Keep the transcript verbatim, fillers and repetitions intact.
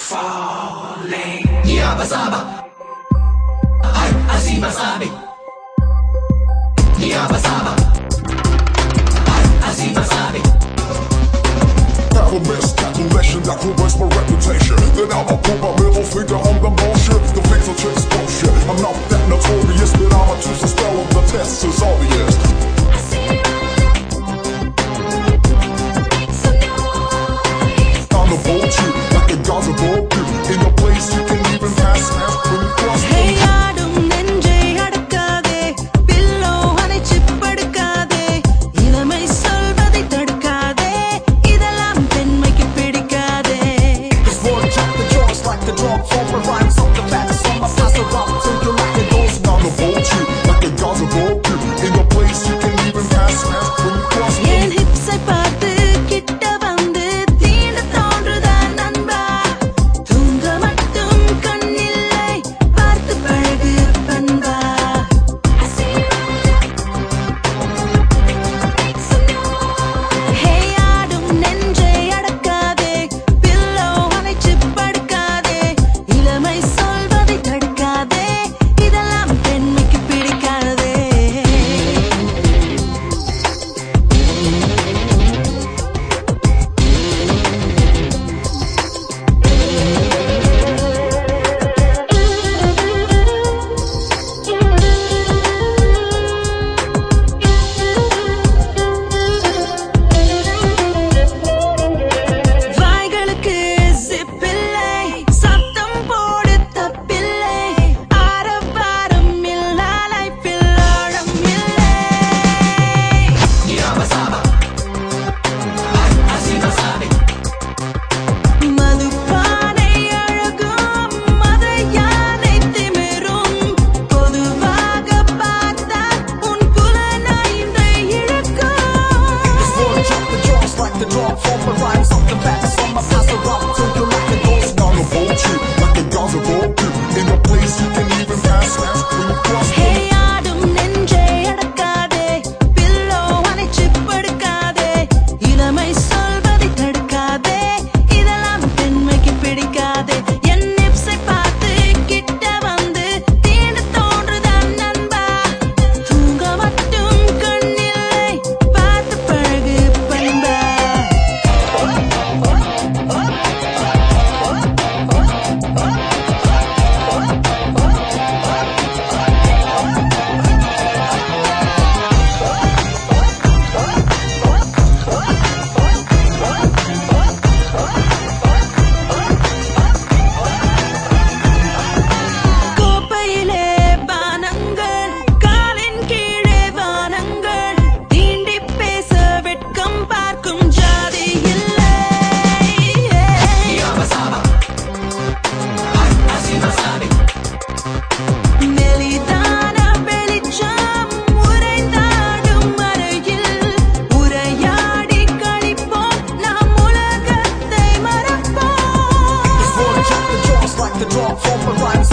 falling. Yeah, basaba. Ay, así masabi. Yeah, basaba. Ay, así masabi. Have a miscalculation that will waste my reputation. Then I'ma put my middle finger on the bullshit. The things will chase bullshit. I'm not that notorious, but I'ma choose to spell them. The test is obvious. I'm the vulture, like the gods of old. In a place you can even pass hands when you cross. Hey, ஆடும் நெஞ்சை அடக்காதே, pillow அணைச்சு படுக்காதே, இளமை சொல்வதை தடுக்காதே, இதெல்லாம் பெண்மைக்கு பிடிக்காதே. This word chop the jaws like the drum for my rhymes on the back of my pass around till you like it goes. I'm the vulture, like the gods of old. In a place you can even pass hands when you cross. என் ஹிப்ஸை பார்த்து கிட்ட வந்து தீண்ட தோன்றுதா நண்பா, தூங்க மட்டும் கண்ணில்லை, பார்த்து பழகு பண்பா. Hey, ஆடும் நெஞ்சை அடக்காதே, பில்லோ அணைச்சு படுக்காதே, இளமை சொல்வதை தடுக்காதே, இதெல்லாம் பெண்மைக்கு பிடிக்காதே. வாய்களுக்கு சிப்பில்லை, சத்தம் போடு தப்பில்லை, ஆரவாரம் இல்லா லைஃபில் ஆழம் இல்லை. Yeah, basaba. Ay, así masabi. மதுபானை அழகும் மத யானை திமிரும், பொதுவாக பார்த்தால் உன் புலனைந்தை இழுக்கும். This word chop the jaws like the drum for my rhymes on the back of my pass around till you like it goes. I'm the vulture, like the gods of old. In a place you can even pass hands when you cross. Hey, ஆடும் நெஞ்சை அடக்காதே, pillow அணைச்சு படுக்காதே, இளமை சொல்வதை தடுக்காதே, இதெல்லாம் பெண்மைக்கு பிடிக்காதே. என் நிப்ஸை பார்த்து கிட்ட வந்து தீண்ட தோன்றுதா நண்பா, தூங்க மட்டும் கண்ணில்லை, பார்த்து பழகு பண்பா. கோப்பையிலே பானங்கள், காலின் கீழே வானங்கள், தீண்டி பேச வெட்கம் பார்க்கும் ஜாதி இல்லை. Yeah, basaba. Ay, así masabi. மெலிதான வெளிச்சம் உறைந்தாடும் அறையில், உரையாடி கழிப்போம், நாம் உலகத்தை மறப்போம். This word chop the jaws like the drum for my rhymes